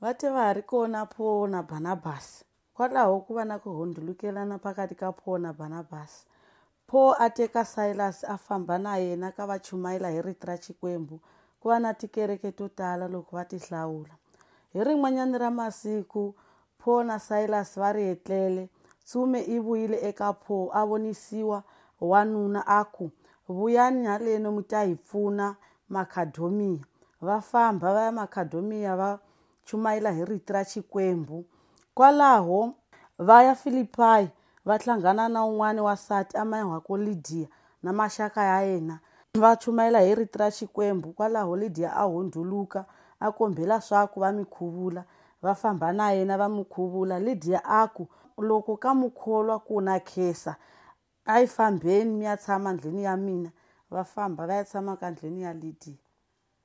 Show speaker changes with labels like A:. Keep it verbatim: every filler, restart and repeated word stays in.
A: vate va ha ri kona Paul na Barnabas. Kwalaho ku va na ku hundulukelana pakati ka Paul na Barnabas. Paul a teka Silas a famba na yena ka va chumayela hi rito ra Xikwembu. Ku va na tikereke to tala loko va ti hlawula. Hi rin'wanyana ra masiku Paul na Silas va ri hetlele. Tsume i vuyile eka Paul a vonisiwa wanuna a ku, vuyani haleni mi ta hi pfuna Makedonia. Va famba va ya Makedonia va chumayela hi rito ra Xikwembu. Kwalaho va ya Filipai va hlangana na un'wana wasati amayiwaka Lydia na maxaka ya yena. Va chumayela hi rito ra Xikwembu. Kwalaho Lydia a hunduluka a kombela swaku va mi khuvula. Va famba na yena va mi khuvula. Lydia a ku, loko ka mukholwa ku na khesa a yi fambeni mi ya tshama ndlwini ya mina. Va famba va ya tshama ka ndlwini ya Lydia.